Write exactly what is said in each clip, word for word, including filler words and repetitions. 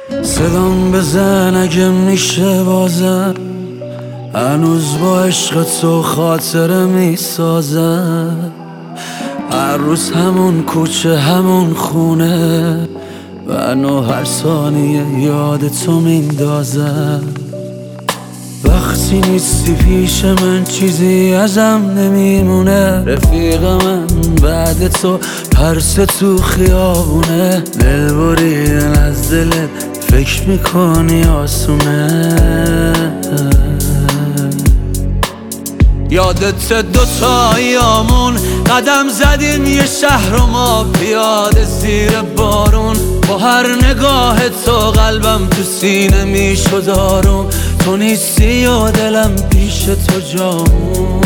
صدام بزن اگه میشه بازم، هنوز با عشق تو خاطره میسازم. هر روز همون کوچه همون خونه، منو هر ثانیه یاد تو میندازم. وقتی نیستی پیش من چیزی ازم نمیمونه، رفیق من بعد تو ترس تو خیابونه. دل بریدن از دلت فکر میکنی آسونه؟ یادت دوتا ایامون قدم زدیم یه شهر و ما پیاده زیر بارون. با هر نگاه تو قلبم تو سینه میشد آروم. تو نیستی و دلم پیش تو جامون.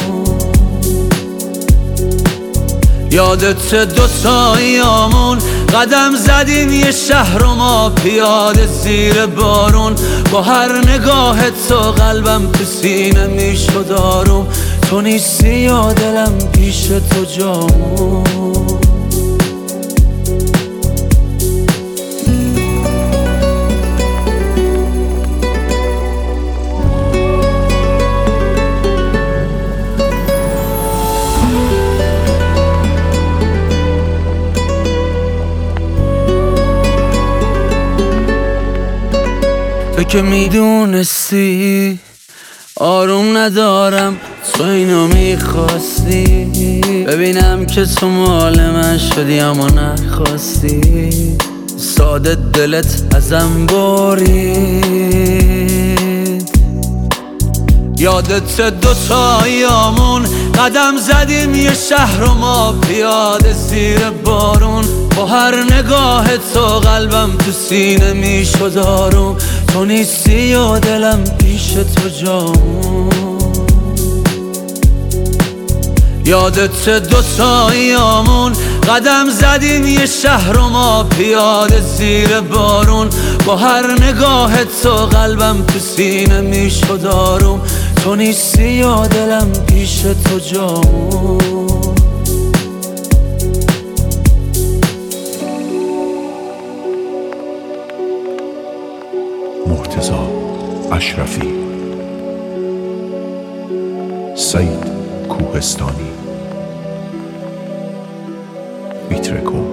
یادت دوتا ایامون قدم زدیم یه شهر و ما پیاده زیر بارون. با هر نگاه تو قلبم تو سینه میشد آروم. تو نیستی و دلم پیش تو جامون. تو که میدونستی آروم ندارم، تو اینو میخواستی. ببینم که تو مال من شدی اما نخواستی. ساده دلت ازم برید. یادت دوتا ایامون قدم زدیم یه شهر و ما پیاده زیر بارون. با هر نگاه تو قلبم تو سینه میشد آروم. تو نیستی و دلم پیش تو جامون. یادت دوتا ایامون قدم زدیم یه شهر و ما پیاده زیر بارون. با هر نگاه تو قلبم تو سینه میشد آروم. تو نیستی و دلم پیش تو جامون. مرتضی اشرفی، سعید کوهستانی، بیترکو.